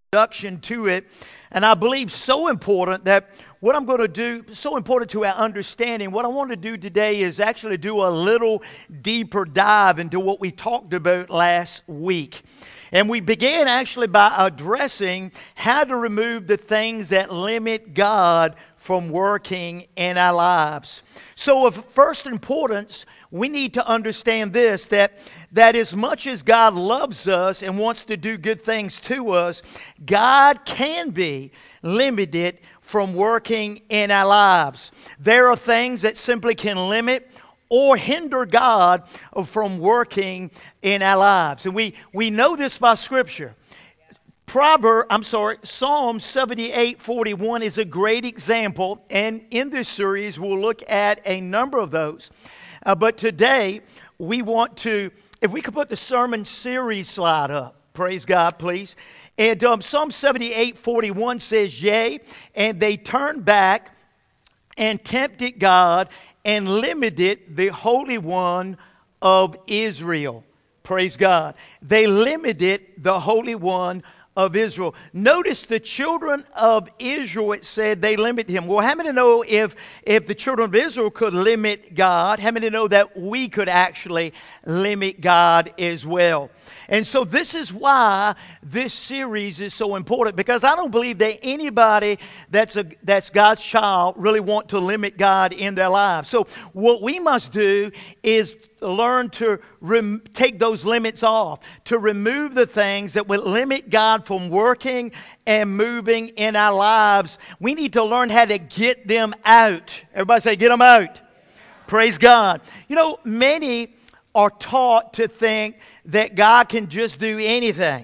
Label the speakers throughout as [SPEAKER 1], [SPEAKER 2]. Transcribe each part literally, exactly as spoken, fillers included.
[SPEAKER 1] introduction to it, and I believe so important that what I'm going to do, so important to our understanding, what I want to do today is actually do a little deeper dive into what we talked about last week. And we began actually by addressing how to remove the things that limit God from working in our lives. So of first importance, we need to understand this, that, that as much as God loves us and wants to do good things to us, God can be limited from working in our lives. There are things that simply can limit or hinder God from working in our lives. And we, we know this by Scripture. Proverb, I'm sorry, Psalm seventy-eight forty-one is a great example. And in this series, we'll look at a number of those. Uh, but today, we want to, if we could put the sermon series slide up. Praise God, please. And um, Psalm seventy-eight forty-one says, Yea, and they turned back and tempted God and limited the Holy One of Israel. Praise God. They limited the Holy One of Israel. Notice the children of Israel, it said they limited him. Well, how many know if, if the children of Israel could limit God, how many know that we could actually limit God as well? And so this is why this series is so important, because I don't believe that anybody that's a that's God's child really want to limit God in their lives. So what we must do is learn to rem- take those limits off, to remove the things that would limit God from working and moving in our lives. We need to learn how to get them out. Everybody say, get them out. Praise God. You know, many are taught to think that God can just do anything.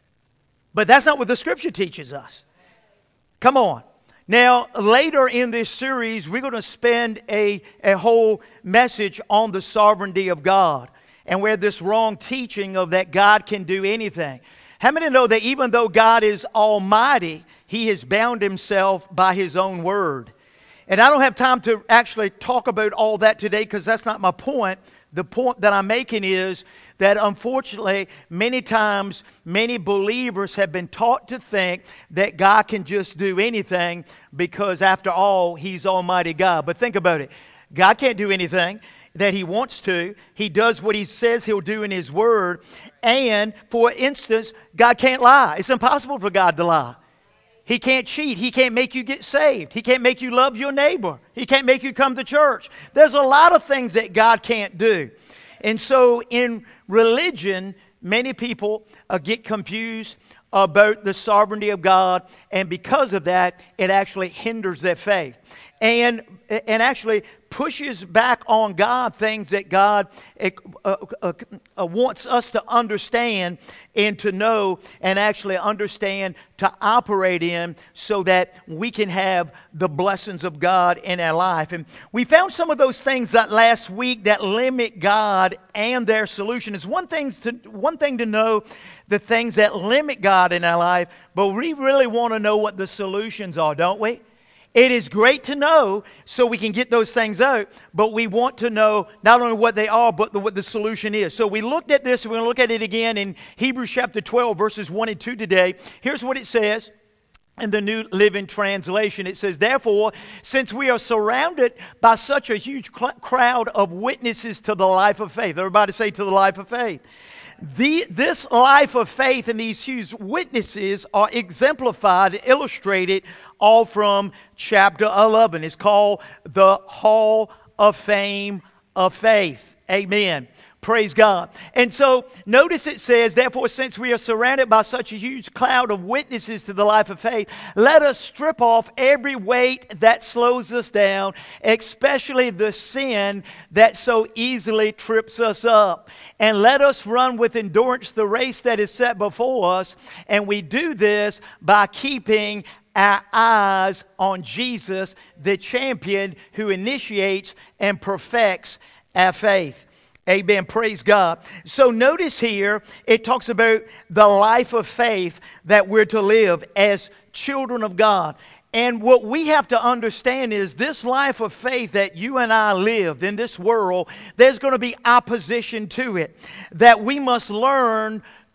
[SPEAKER 1] But that's not what the Scripture teaches us. Come on. Now, later in this series, we're going to spend a, a whole message on the sovereignty of God and where this wrong teaching of that God can do anything. How many know that even though God is almighty, He has bound Himself by His own word? And I don't have time to actually talk about all that today because that's not my point. The point that I'm making is that unfortunately, many times, many believers have been taught to think that God can just do anything because after all, He's Almighty God. But think about it. God can't do anything that He wants to. He does what He says He'll do in His Word. And, for instance, God can't lie. It's impossible for God to lie. He can't cheat. He can't make you get saved. He can't make you love your neighbor. He can't make you come to church. There's a lot of things that God can't do. And so in religion, many people uh, get confused about the sovereignty of God. And because of that, it actually hinders their faith. And, and actually pushes back on God things that God uh, uh, uh, wants us to understand and to know and actually understand to operate in so that we can have the blessings of God in our life. And we found some of those things that last week that limit God and their solution. It's one thing to, one thing to know the things that limit God in our life, but we really want to know what the solutions are, don't we? It is great to know so we can get those things out, but we want to know not only what they are, but the, what the solution is. So we looked at this, and we're going to look at it again in Hebrews chapter twelve, verses one and two today. Here's what it says in the New Living Translation. It says, Therefore, since we are surrounded by such a huge cl- crowd of witnesses to the life of faith. Everybody say, to the life of faith. The, this life of faith and these huge witnesses are exemplified, illustrated all from chapter eleven. It's called the Hall of Fame of Faith. Amen. Praise God. And so notice it says, Therefore, since we are surrounded by such a huge cloud of witnesses to the life of faith, let us strip off every weight that slows us down, especially the sin that so easily trips us up. And let us run with endurance the race that is set before us. And we do this by keeping our eyes on Jesus, the champion who initiates and perfects our faith. Amen. Praise God. So notice here, it talks about the life of faith that we're to live as children of God. And what we have to understand is this life of faith that you and I lived in this world, there's going to be opposition to it. That we must learn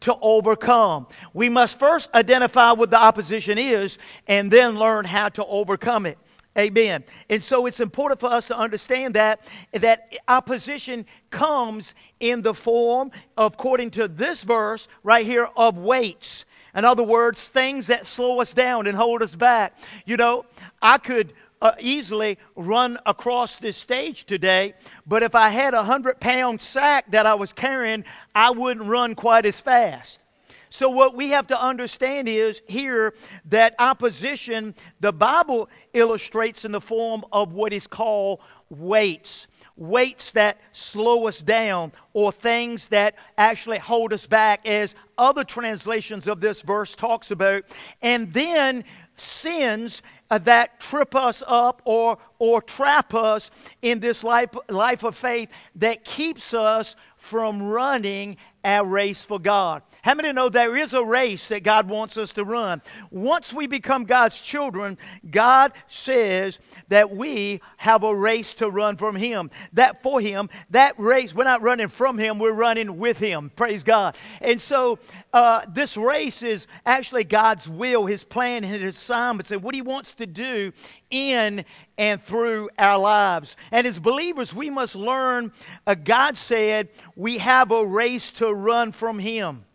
[SPEAKER 1] to overcome. We must first identify what the opposition is and then learn how to overcome it. Amen. And so it's important for us to understand that, that opposition comes in the form, according to this verse right here, of weights. In other words, things that slow us down and hold us back. You know, I could uh, easily run across this stage today, but if I had a hundred-pound sack that I was carrying, I wouldn't run quite as fast. So what we have to understand is here that opposition, the Bible illustrates in the form of what is called weights. Weights that slow us down, or things that actually hold us back, as other translations of this verse talks about. And then sins uh, that trip us up or, or trap us in this life, life of faith that keeps us from running our race for God. How many know there is a race that God wants us to run? Once we become God's children, God says that we have a race to run from Him. That for Him, that race, we're not running from Him, we're running with Him. Praise God. And so uh, this race is actually God's will, His plan, and His assignments, and what He wants to do in and through our lives. And as believers, we must learn, uh, God said, we have a race to run from Him.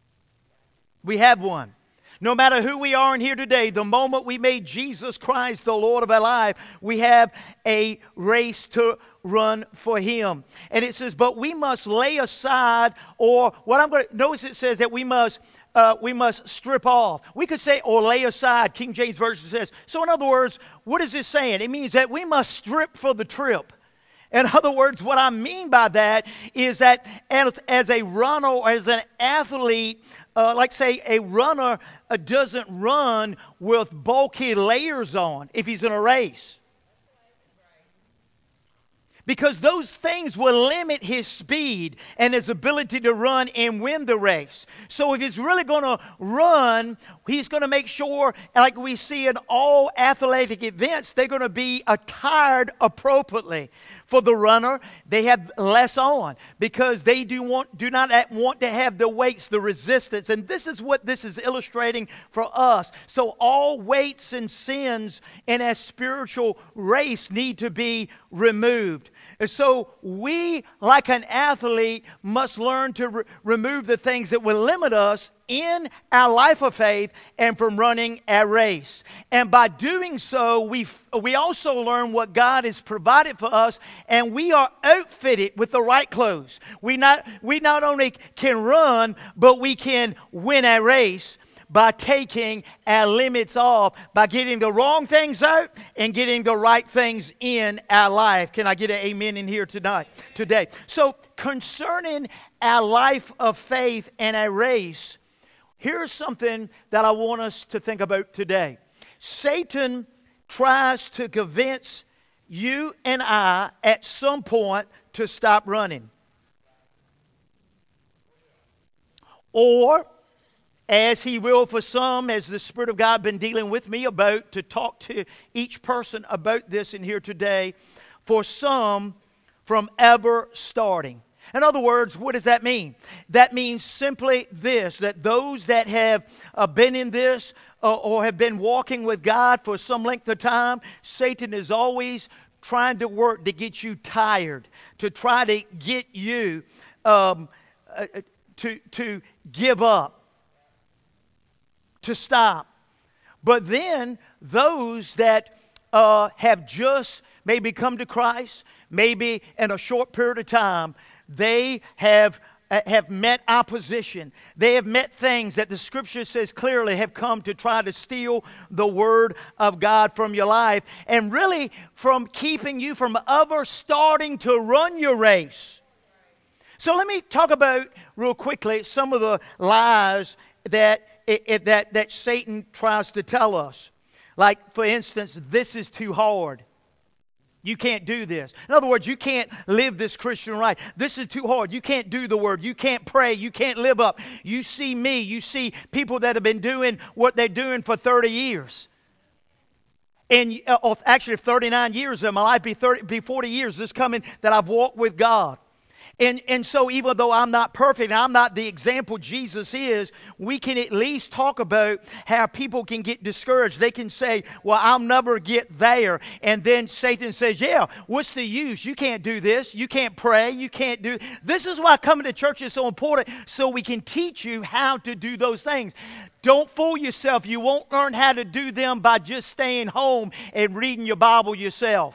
[SPEAKER 1] We have one. No matter who we are in here today, the moment we made Jesus Christ the Lord of our life, we have a race to run for Him. And it says, but we must lay aside, or what I'm going to, notice it says that we must Uh, we must strip off. We could say, or lay aside. King James Version says. So in other words, what is this saying? It means that we must strip for the trip. In other words, what I mean by that is that as, as a runner or as an athlete, uh, like say a runner uh, doesn't run with bulky layers on if he's in a race. Because those things will limit his speed and his ability to run and win the race. So if he's really going to run, he's going to make sure, like we see in all athletic events, they're going to be attired appropriately. For the runner, they have less on because they do want do not want to have the weights, the resistance. And this is what this is illustrating for us. So all weights and sins in a spiritual race need to be removed. And so we, like an athlete, must learn to re- remove the things that will limit us in our life of faith and from running our race. And by doing so, we we also learn what God has provided for us, and we are outfitted with the right clothes. We not we not only can run, but we can win our race by taking our limits off, by getting the wrong things out and getting the right things in our life. Can I get an amen in here tonight, today? So concerning our life of faith and our race, here's something that I want us to think about today. Satan tries to convince you and I at some point to stop running. Or, as he will for some, as the Spirit of God been dealing with me about, to talk to each person about this in here today, for some, from ever starting. In other words, what does that mean? That means simply this, that those that have uh, been in this uh, or have been walking with God for some length of time, Satan is always trying to work to get you tired, to try to get you um, uh, to, to give up, to stop. But then those that uh, have just maybe come to Christ, maybe in a short period of time, they have uh, have met opposition. They have met things that the Scripture says clearly have come to try to steal the Word of God from your life, and really from keeping you from ever starting to run your race. So let me talk about real quickly some of the lies that It, it, that, that Satan tries to tell us. Like, for instance, this is too hard. You can't do this. In other words, you can't live this Christian life. This is too hard. You can't do the Word. You can't pray. You can't live up. You see me. You see people that have been doing what they're doing for thirty years. And uh, actually, thirty-nine years of my life, be, thirty, be forty years this coming that I've walked with God. And, and so even though I'm not perfect and I'm not the example Jesus is, we can at least talk about how people can get discouraged. They can say, well, I'll never get there. And then Satan says, yeah, what's the use? You can't do this. You can't pray. You can't do. This is why coming to church is so important, so we can teach you how to do those things. Don't fool yourself. You won't learn how to do them by just staying home and reading your Bible yourself.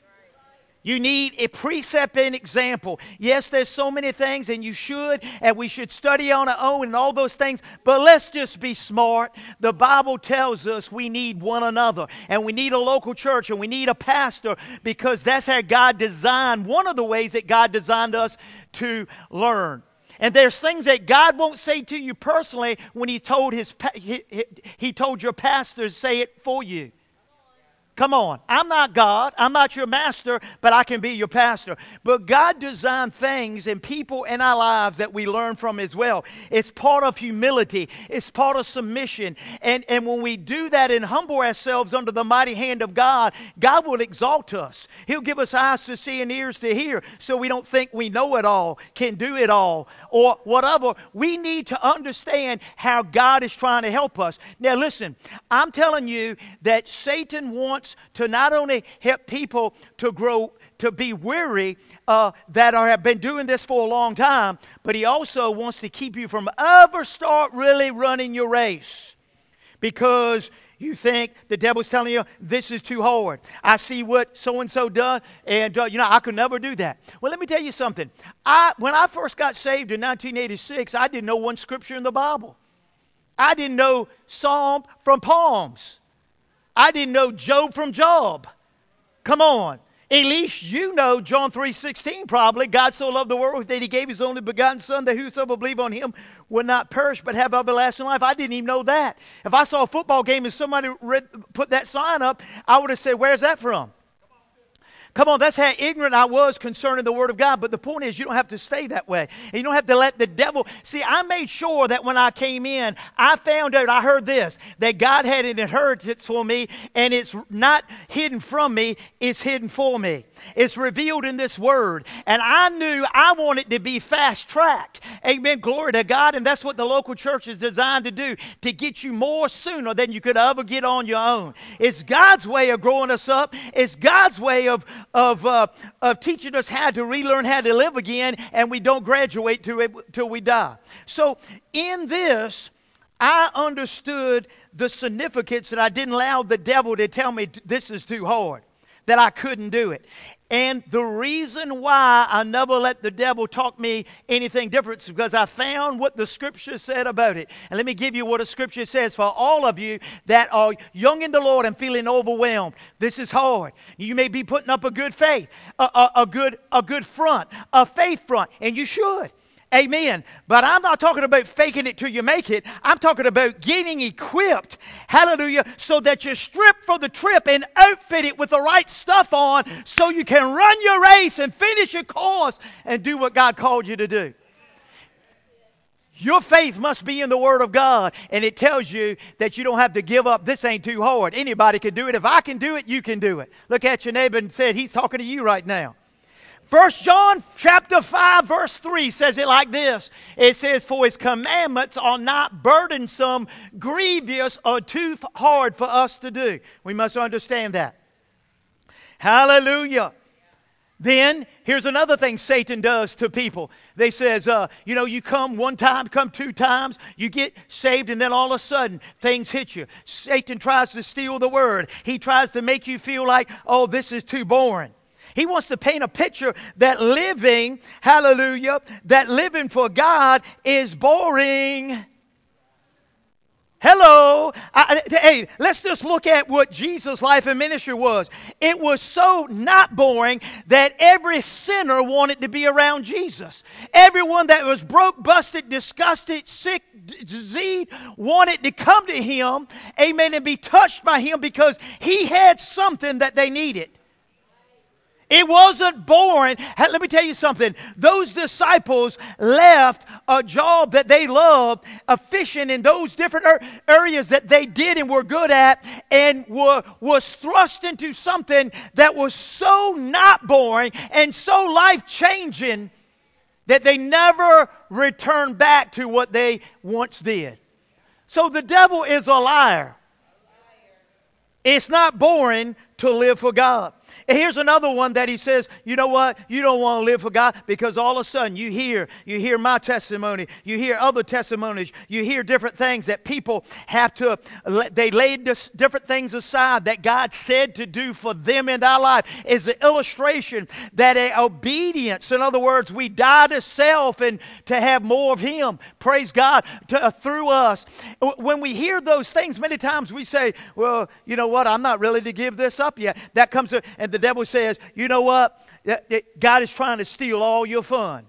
[SPEAKER 1] You need a precept and example. Yes, there's so many things, and you should, and we should study on our own and all those things, but let's just be smart. The Bible tells us we need one another, and we need a local church, and we need a pastor, because that's how God designed, one of the ways that God designed us to learn. And there's things that God won't say to you personally when he told, his, he, he, he told your pastor to say it for you. Come on. I'm not God. I'm not your master, but I can be your pastor. But God designed things and people in our lives that we learn from as well. It's part of humility. It's part of submission. And, and when we do that and humble ourselves under the mighty hand of God, God will exalt us. He'll give us eyes to see and ears to hear, so we don't think we know it all, can do it all, or whatever. We need to understand how God is trying to help us. Now listen, I'm telling you that Satan wants to not only help people to grow, to be weary, uh, that are, have been doing this for a long time, but he also wants to keep you from ever start really running your race, because you think the devil's telling you this is too hard. I see what so-and-so does, and uh, you know, I could never do that. Well, let me tell you something. I, when I first got saved in nineteen eighty-six, I didn't know one scripture in the Bible. I didn't know Psalm from Psalms. I didn't know Job from Job. Come on. At least you know John three sixteen probably. God so loved the world that he gave his only begotten son, that whosoever believe on him would not perish but have everlasting life. I didn't even know that. If I saw a football game and somebody read, put that sign up, I would have said, where's that from? Come on, that's how ignorant I was concerning the Word of God. But the point is, you don't have to stay that way. And you don't have to let the devil... See, I made sure that when I came in, I found out, I heard this, that God had an inheritance for me, and it's not hidden from me, it's hidden for me. It's revealed in this Word. And I knew I wanted to be fast-tracked. Amen, glory to God. And that's what the local church is designed to do, to get you more sooner than you could ever get on your own. It's God's way of growing us up. It's God's way of... Of, uh, of teaching us how to relearn how to live again, and we don't graduate to it till we die. So in this, I understood the significance that I didn't allow the devil to tell me this is too hard, that I couldn't do it. And the reason why I never let the devil talk me anything different is because I found what the Scripture said about it. And let me give you what the Scripture says for all of you that are young in the Lord and feeling overwhelmed. This is hard. You may be putting up a good faith, a, a, a good, a good front, a faith front, and you should. Amen. But I'm not talking about faking it till you make it. I'm talking about getting equipped, hallelujah, so that you're stripped for the trip and outfitted with the right stuff on so you can run your race and finish your course and do what God called you to do. Your faith must be in the Word of God, and it tells you that you don't have to give up. This ain't too hard. Anybody can do it. If I can do it, you can do it. Look at your neighbor and say, he's talking to you right now. First John chapter five verse three says it like this. It says, for his commandments are not burdensome, grievous, or too hard for us to do. We must understand that. Hallelujah. Then, here's another thing Satan does to people. They says, uh, you know, you come one time, come two times, you get saved, and then all of a sudden, things hit you. Satan tries to steal the word. He tries to make you feel like, oh, this is too boring. He wants to paint a picture that living, hallelujah, that living for God is boring. Hello. I, hey, let's just look at what Jesus' life and ministry was. It was so not boring that every sinner wanted to be around Jesus. Everyone that was broke, busted, disgusted, sick, diseased wanted to come to him, amen, and be touched by him because he had something that they needed. It wasn't boring. Let me tell you something. Those disciples left a job that they loved, a fishing in those different areas that they did and were good at, and were was thrust into something that was so not boring and so life-changing that they never return back to what they once did. So the devil is a liar. It's not boring to live for God. And here's another one that he says, you know what? You don't want to live for God because all of a sudden you hear, you hear my testimony, you hear other testimonies, you hear different things that people have to, they laid different things aside that God said to do for them in our life is an illustration that a obedience, in other words, we die to self and to have more of Him, praise God, to, uh, through us. When we hear those things, many times we say, well, you know what? I'm not ready to give this up yet. That comes to, and the devil says, you know what? God is trying to steal all your fun.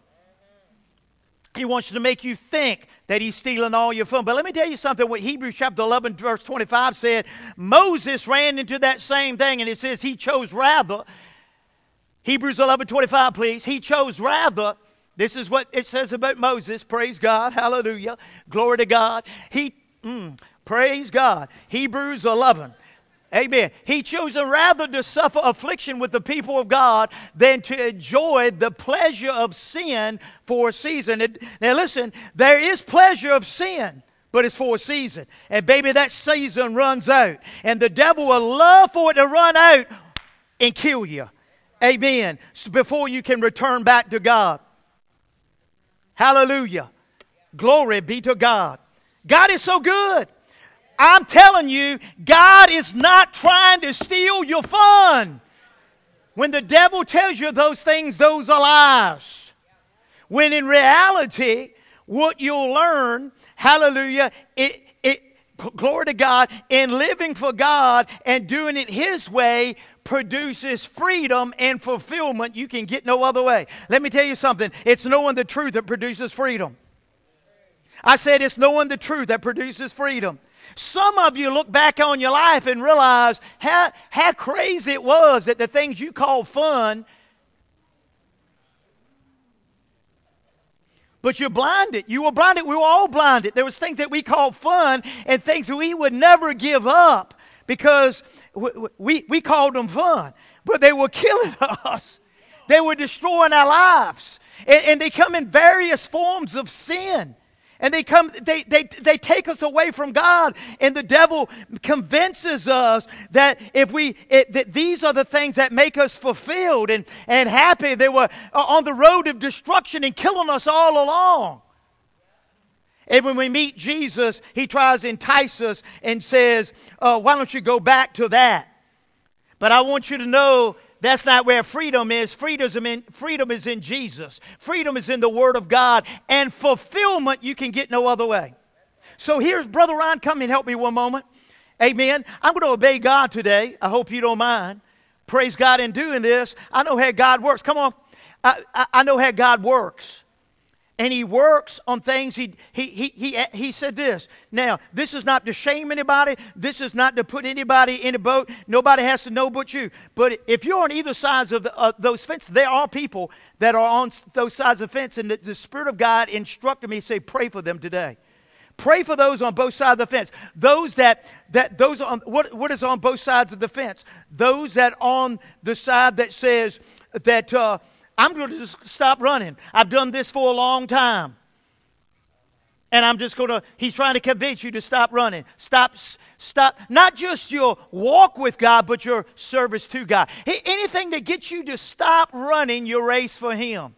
[SPEAKER 1] He wants to make you think that He's stealing all your fun. But let me tell you something. What Hebrews chapter eleven, verse twenty-five said, Moses ran into that same thing, and it says he chose rather, Hebrews eleven, twenty-five, please. He chose rather, this is what it says about Moses. Praise God. Hallelujah. Glory to God. He, mm, praise God. Hebrews eleven. Amen. He chose rather to suffer affliction with the people of God than to enjoy the pleasure of sin for a season. It, now listen, there is pleasure of sin, but it's for a season. And baby, that season runs out. And the devil will love for it to run out and kill you. Amen. So before you can return back to God. Hallelujah. Glory be to God. God is so good. I'm telling you, God is not trying to steal your fun. When the devil tells you those things, those are lies. When in reality, what you'll learn, hallelujah, it, it, glory to God, in living for God and doing it His way produces freedom and fulfillment you can get no other way. Let me tell you something. It's knowing the truth that produces freedom. I said it's knowing the truth that produces freedom. Some of you look back on your life and realize how, how crazy it was that the things you call fun, but you're blinded. You were blinded. We were all blinded. There was things that we called fun and things that we would never give up because we, we, we called them fun. But they were killing us. They were destroying our lives. And, and they come in various forms of sin. And they come, they, they, they take us away from God. And the devil convinces us that if we, it, that these are the things that make us fulfilled and, and happy. They were on the road of destruction and killing us all along. And when we meet Jesus, He tries to entice us and says, oh, why don't you go back to that? But I want you to know that's not where freedom is. Freedom, in, freedom is in Jesus. Freedom is in the Word of God. And fulfillment you can get no other way. So here's Brother Ron. Come and help me one moment. Amen. I'm going to obey God today. I hope you don't mind. Praise God in doing this. I know how God works. Come on. I, I, I know how God works. And He works on things. He, he, he, he, he said this. Now, this is not to shame anybody. This is not to put anybody in a boat. Nobody has to know but you. But if you're on either sides of the, uh, those fences, there are people that are on those sides of the fence. And the, the Spirit of God instructed me to say, pray for them today. Pray for those on both sides of the fence. Those that, that those on, what, what is on both sides of the fence? Those that on the side that says that, uh, I'm going to just stop running. I've done this for a long time. And I'm just going to, He's trying to convince you to stop running. Stop, stop, not just your walk with God, but your service to God. Anything that gets you to stop running your race for Him.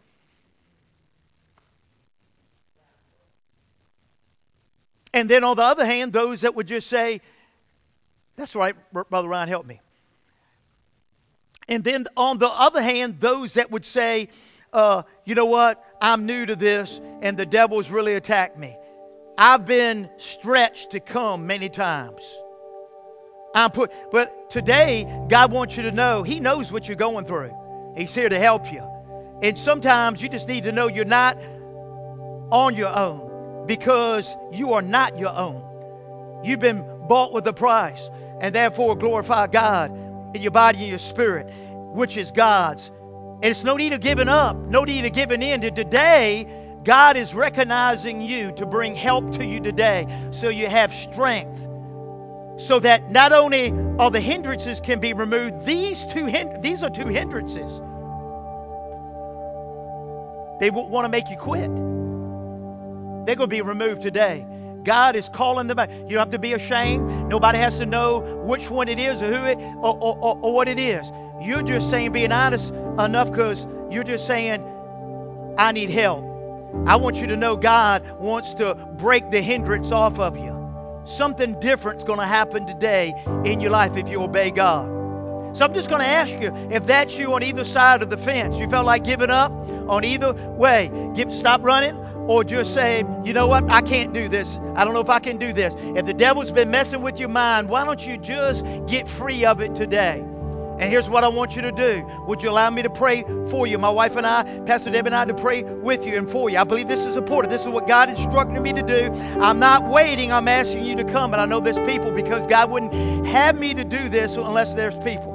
[SPEAKER 1] And then on the other hand, those that would just say, that's right, Brother Ryan, help me. And then on the other hand, those that would say, uh, you know what, I'm new to this and the devil's really attacked me. I've been stretched to come many times. I'm put, but today, God wants you to know He knows what you're going through. He's here to help you. And sometimes you just need to know you're not on your own because you are not your own. You've been bought with a price and therefore glorify God in your body and your spirit, which is God's. And it's no need of giving up, no need of giving in. And today, God is recognizing you to bring help to you today so you have strength. So that not only all the hindrances can be removed, these two hin- these are two hindrances. They want to make you quit. They're going to be removed today. God is calling them back. You don't have to be ashamed. Nobody has to know which one it is or who it or, or, or, or what it is. You're just saying, being honest enough, because you're just saying, I need help. I want you to know God wants to break the hindrance off of you. Something different's going to happen today in your life if you obey God. So I'm just going to ask you, if that's you on either side of the fence, you felt like giving up on either way, give, stop running, or just say, you know what, I can't do this. I don't know if I can do this. If the devil's been messing with your mind, why don't you just get free of it today? And here's what I want you to do. Would you allow me to pray for you? My wife and I, Pastor Deb and I, to pray with you and for you. I believe this is important. This is what God instructed me to do. I'm not waiting. I'm asking you to come. And I know there's people, because God wouldn't have me to do this unless there's people.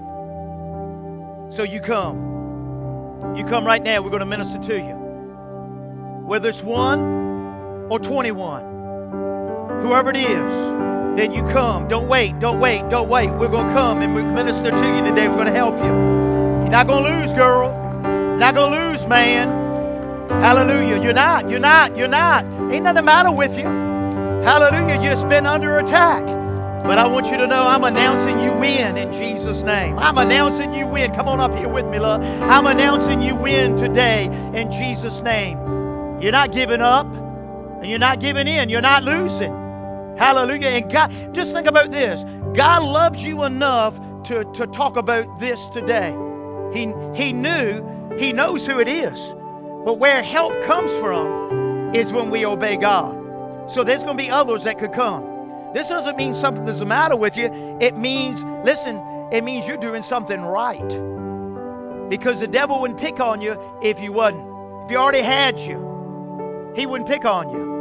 [SPEAKER 1] So you come. You come right now. We're going to minister to you. Whether it's one or twenty-one, whoever it is, then you come. Don't wait, don't wait, don't wait. We're going to come and we minister to you today. We're going to help you. You're not going to lose, girl. You're not going to lose, man. Hallelujah. You're not, you're not, you're not. Ain't nothing the matter with you. Hallelujah. You've just been under attack. But I want you to know I'm announcing you win in Jesus' name. I'm announcing you win. Come on up here with me, love. I'm announcing you win today in Jesus' name. You're not giving up, and you're not giving in. You're not losing. Hallelujah. And God, just think about this. God loves you enough to, to talk about this today. He, he knew, He knows who it is. But where help comes from is when we obey God. So there's going to be others that could come. This doesn't mean something's the matter with you. It means, listen, it means you're doing something right. Because the devil wouldn't pick on you if you wasn't. If he already had you, he wouldn't pick on you.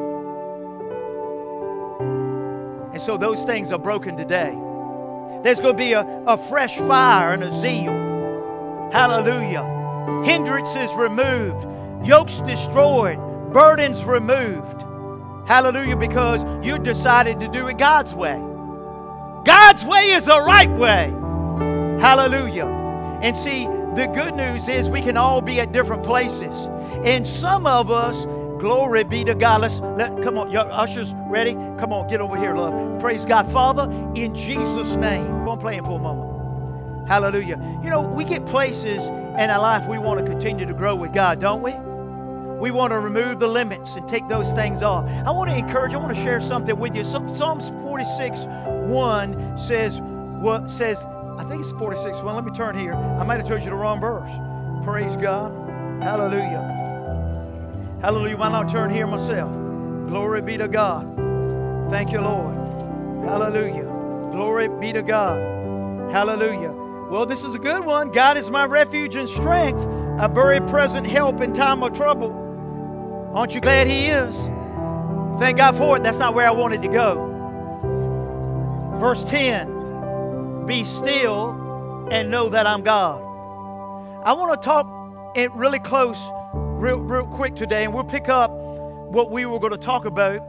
[SPEAKER 1] And so those things are broken today. There's going to be a, a fresh fire and a zeal. Hallelujah. Hindrances removed. Yokes destroyed. Burdens removed. Hallelujah, because you decided to do it God's way. God's way is the right way. Hallelujah. And see, the good news is we can all be at different places. And some of us, glory be to God. Let's let come on, your ushers ready? Come on, get over here, love. Praise God. Father, in Jesus' name. Go on, playing for a moment. Hallelujah. You know, we get places in our life we want to continue to grow with God, don't we? We want to remove the limits and take those things off. I want to encourage, I want to share something with you. Psalms forty-six one says, what says, I think it's forty-six one. Let me turn here. I might have told you the wrong verse. Praise God. Hallelujah. Hallelujah. Why not turn here myself? Glory be to God. Thank you, Lord. Hallelujah. Glory be to God. Hallelujah. Well, this is a good one. God is my refuge and strength, a very present help in time of trouble. Aren't you glad He is? Thank God for it. That's not where I wanted to go. Verse ten, be still and know that I'm God. I want to talk in really close, real, real quick today, and we'll pick up what we were going to talk about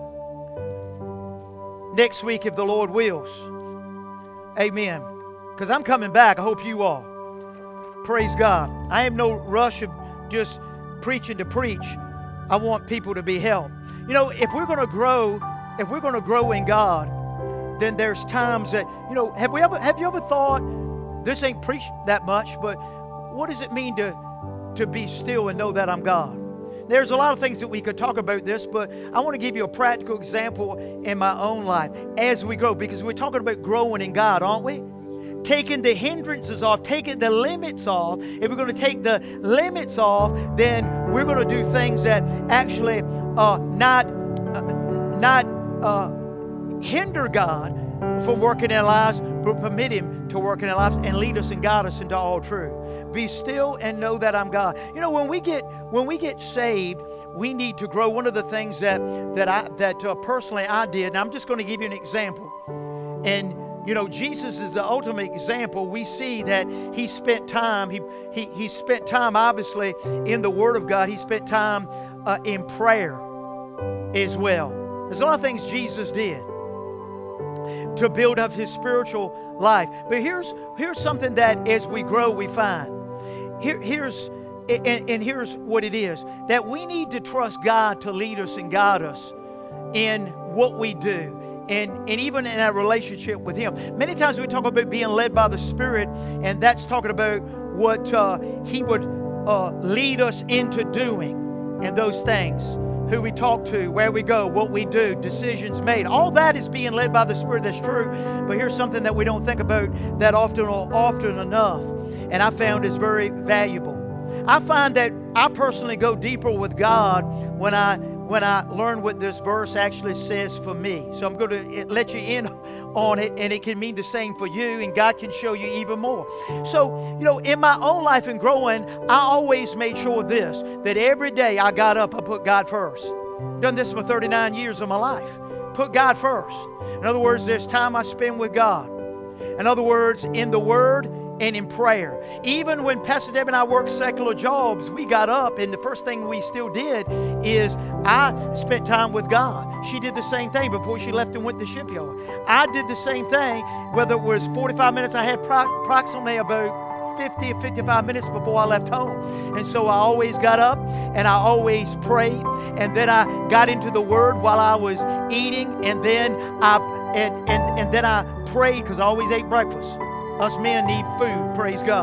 [SPEAKER 1] next week if the Lord wills. Amen. Because I'm coming back. I hope you are. Praise God. I have no rush of just preaching to preach. I want people to be helped. You know, if we're going to grow, if we're going to grow in God, then there's times that, you know, have we ever, have you ever thought, this ain't preached that much, but what does it mean to, to be still and know that I'm God? There's a lot of things that we could talk about this, but I want to give you a practical example in my own life as we grow, because we're talking about growing in God, aren't we? Taking the hindrances off, taking the limits off. If we're going to take the limits off, then we're going to do things that actually uh, not uh, not uh, hinder God from working in our lives, but permit Him to work in our lives and lead us and guide us into all truth. Be still and know that I'm God. You know, when we get when we get saved, we need to grow. One of the things that that I that uh, personally I did, and I'm just going to give you an example, and. You know, Jesus is the ultimate example. We see that He spent time, He He, he spent time, obviously, in the Word of God. He spent time uh, in prayer as well. There's a lot of things Jesus did to build up His spiritual life. But here's, here's something that as we grow, we find. Here, here's, and, and here's what it is, that we need to trust God to lead us and guide us in what we do. And, and even in our relationship with Him. Many times we talk about being led by the Spirit, and that's talking about what uh, He would uh, lead us into doing and those things. Who we talk to, where we go, what we do, decisions made. All that is being led by the Spirit. That's true. But here's something that we don't think about that often or often enough, and I found is very valuable. I find that I personally go deeper with God when I when I learn what this verse actually says for me. So I'm going to let you in on it, and it can mean the same for you, and God can show you even more. So, you know, in my own life and growing, I always made sure of this, that every day I got up, I put God first. Done this for thirty-nine years of my life. Put God first. In other words, there's time I spend with God. In other words, in the Word and in prayer. Even when Pastor Deb and I worked secular jobs, we got up, and the first thing we still did is I spent time with God. She did the same thing before she left and went to the shipyard. I did the same thing, whether it was forty-five minutes, I had pro- approximately about fifty or fifty-five minutes before I left home. And so I always got up and I always prayed, and then I got into the Word while I was eating, and then I and and, and then I prayed, because I always ate breakfast. Us men need food, praise God.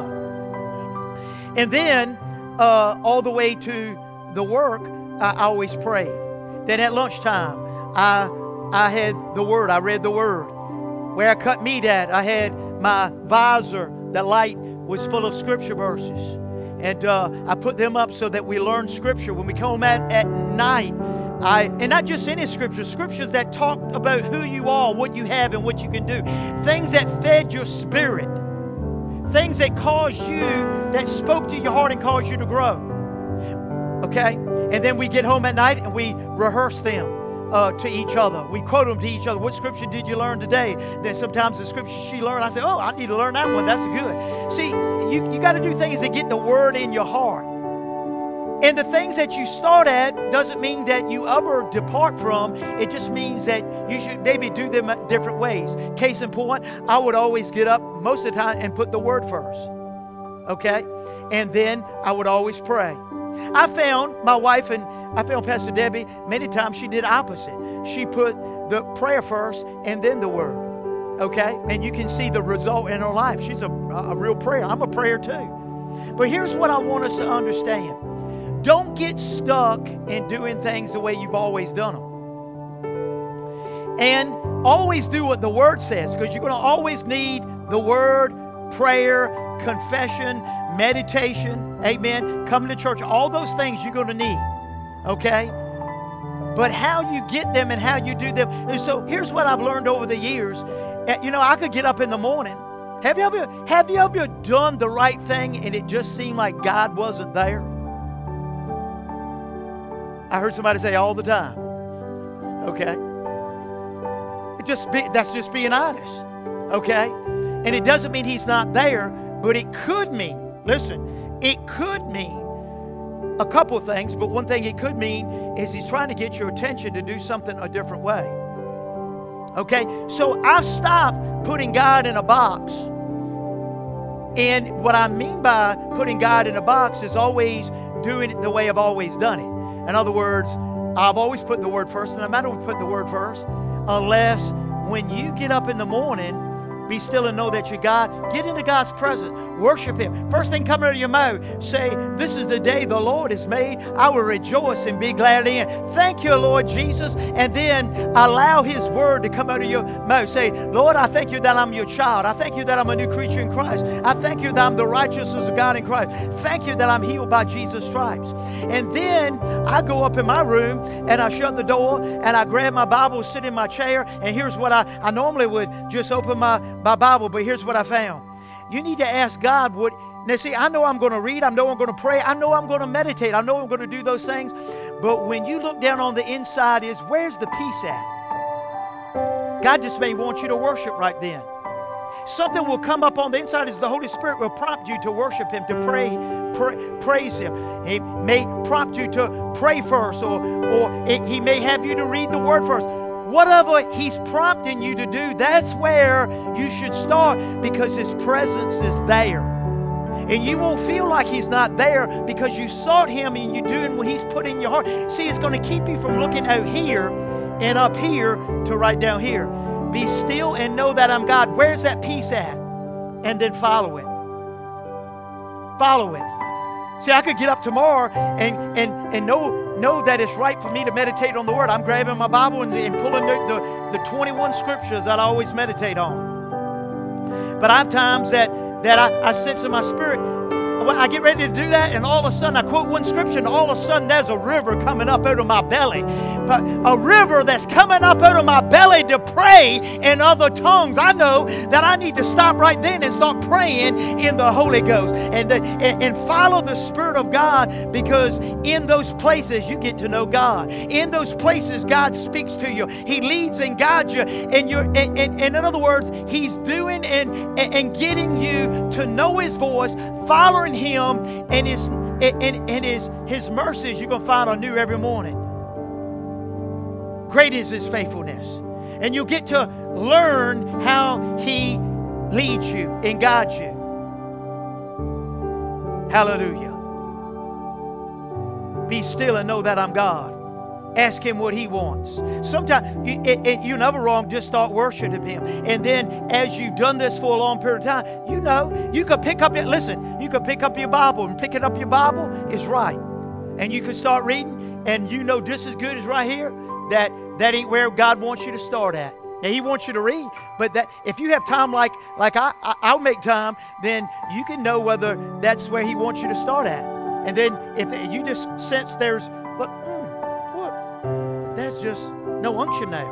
[SPEAKER 1] And then uh, all the way to the work, I always prayed. Then at lunchtime, I I had the Word. I read the Word. Where I cut meat at, I had my visor. The light was full of Scripture verses. And uh, I put them up so that we learn Scripture. When we come home at, at night, I, and not just any Scripture, Scriptures that talk about who you are, what you have, and what you can do. Things that fed your spirit. Things that caused you, that spoke to your heart and caused you to grow. Okay? And then we get home at night and we rehearse them uh, to each other. We quote them to each other. What Scripture did you learn today? Then sometimes the Scripture she learned, I say, oh, I need to learn that one. That's good. See, you, you got to do things that get the Word in your heart. And the things that you start at doesn't mean that you ever depart from. It just means that you should maybe do them different ways. Case in point, I would always get up most of the time and put the Word first. Okay? And then I would always pray. I found my wife and I found Pastor Debbie, many times she did opposite. She put the prayer first and then the Word. Okay? And you can see the result in her life. She's a, a real prayer. I'm a prayer too. But here's what I want us to understand. Don't get stuck in doing things the way you've always done them. And always do what the Word says, because you're going to always need the Word, prayer, confession, meditation, amen, coming to church. All those things you're going to need, okay? But how you get them and how you do them. And so here's what I've learned over the years. You know, I could get up in the morning. Have you ever, have you ever done the right thing and it just seemed like God wasn't there? I heard somebody say all the time. Okay? It just be, that's just being honest. Okay? And it doesn't mean He's not there, but it could mean, listen, it could mean a couple of things, but one thing it could mean is He's trying to get your attention to do something a different way. Okay? So I've stopped putting God in a box. And what I mean by putting God in a box is always doing it the way I've always done it. In other words, I've always put the Word first, and I'm not going to put the Word first unless when you get up in the morning, be still and know that you're God. Get into God's presence. Worship Him. First thing coming out of your mouth, say, this is the day the Lord has made. I will rejoice and be glad in it. Thank you, Lord Jesus. And then allow His Word to come out of your mouth. Say, Lord, I thank you that I'm your child. I thank you that I'm a new creature in Christ. I thank you that I'm the righteousness of God in Christ. Thank you that I'm healed by Jesus' stripes. And then I go up in my room and I shut the door and I grab my Bible, sit in my chair, and here's what I, I normally would just open my my Bible, but here's what I found. You need to ask God what, now see, I know I'm going to read, I know I'm going to pray, I know I'm going to meditate, I know I'm going to do those things, but when you look down on the inside is, where's the peace at? God just may want you to worship right then. Something will come up on the inside as the Holy Spirit will prompt you to worship Him, to pray, pray praise Him. He may prompt you to pray first, or, or it, He may have you to read the Word first. Whatever He's prompting you to do, that's where you should start, because His presence is there. And you won't feel like He's not there because you sought Him and you're doing what He's put in your heart. See, it's going to keep you from looking out here and up here to right down here. Be still and know that I'm God. Where's that peace at? And then follow it. Follow it. See, I could get up tomorrow and, and, and know, know that it's right for me to meditate on the Word. I'm grabbing my Bible and, and pulling the, the, the twenty-one scriptures that I always meditate on. But I have times that, that I, I sense in my spirit, I get ready to do that, and all of a sudden I quote one scripture, and all of a sudden there's a river coming up out of my belly. But a river that's coming up out of my belly to pray in other tongues. I know that I need to stop right then and start praying in the Holy Ghost and, the, and, and follow the Spirit of God, because in those places you get to know God. In those places God speaks to you. He leads and guides you. And, you're, and, and, and in other words, He's doing and, and, and getting you to know His voice, following Him, and His and, and His His mercies you're gonna find anew every morning. Great is His faithfulness, and you'll get to learn how He leads you and guides you. Hallelujah. Be still and know that I'm God. Ask Him what He wants. Sometimes you, it, it, you're never wrong. Just start worshiping Him. And then as you've done this for a long period of time, you know, you could pick up it. Listen, you could pick up your Bible, and picking up your Bible is right. And you could start reading, and you know just as good as right here that that ain't where God wants you to start at. Now, He wants you to read, but that if you have time like, like I, I, I'll make time, then you can know whether that's where He wants you to start at. And then if you just sense there's, look, there's just no unction there.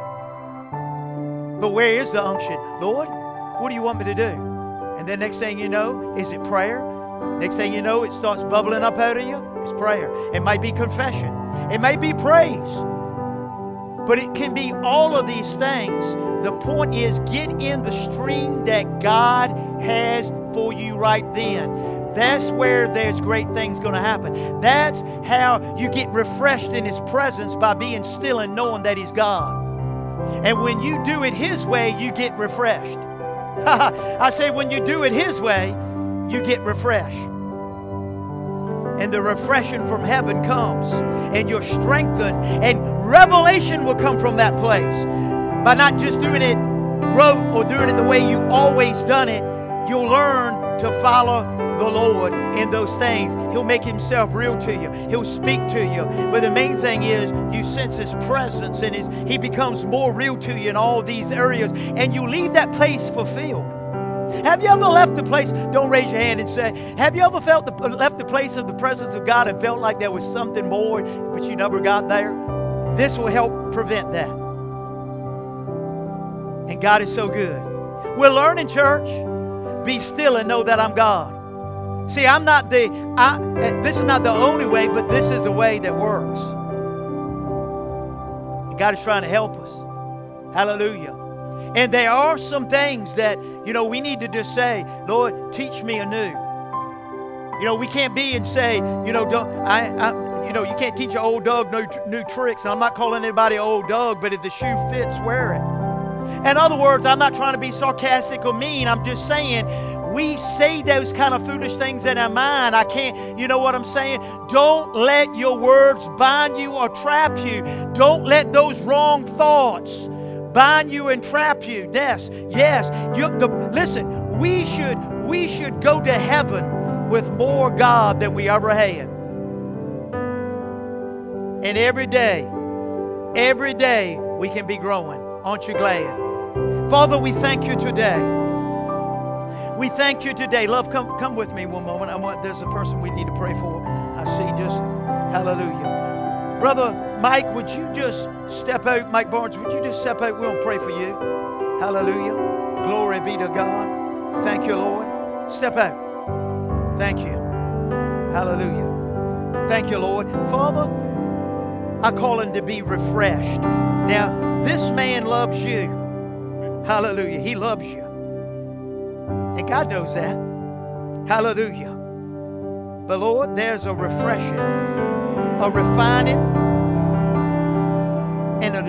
[SPEAKER 1] But where is the unction? Lord, what do you want me to do? And then next thing you know, is it prayer? Next thing you know, it starts bubbling up out of you. It's prayer. It might be confession. It may be praise. But it can be all of these things. The point is, get in the stream that God has for you right then. That's where there's great things going to happen. That's how you get refreshed in His presence, by being still and knowing that He's God. And when you do it His way, you get refreshed. I say when you do it His way, you get refreshed. And the refreshing from heaven comes, and you're strengthened, and revelation will come from that place. By not just doing it rote or doing it the way you always done it, you'll learn to follow the Lord in those things. He'll make Himself real to you. He'll speak to you. But the main thing is you sense His presence, and his, He becomes more real to you in all these areas, and you leave that place fulfilled. Have you ever left the place? Don't raise your hand and say, have you ever felt the, left the place of the presence of God and felt like there was something more, but you never got there? This will help prevent that. And God is so good. We're learning, church. Be still and know that I'm God. See, I'm not the, I, this is not the only way, but this is the way that works. And God is trying to help us. Hallelujah. And there are some things that, you know, we need to just say, Lord, teach me anew. You know, we can't be and say, you know, don't, I, I, you know, you can't teach an old dog new, new tricks. And I'm not calling anybody an old dog, but if the shoe fits, wear it. In other words, I'm not trying to be sarcastic or mean. I'm just saying, we say those kind of foolish things in our mind. I can't, you know what I'm saying? Don't let your words bind you or trap you. Don't let those wrong thoughts bind you and trap you. Yes, yes. You, the, listen, we should, we should go to heaven with more God than we ever had. And every day, every day we can be growing. Aren't you glad? Father, we thank you today. We thank you today. Love, come, come with me one moment. I want, there's a person we need to pray for. I see just, hallelujah. Brother Mike, would you just step out? Mike Barnes, would you just step out? We'll pray for you. Hallelujah. Glory be to God. Thank you, Lord. Step out. Thank you. Hallelujah. Thank you, Lord. Father, I call him to be refreshed. Now, this man loves you. Hallelujah. He loves you. And God knows that. Hallelujah. But Lord, there's a refreshing, a refining, and a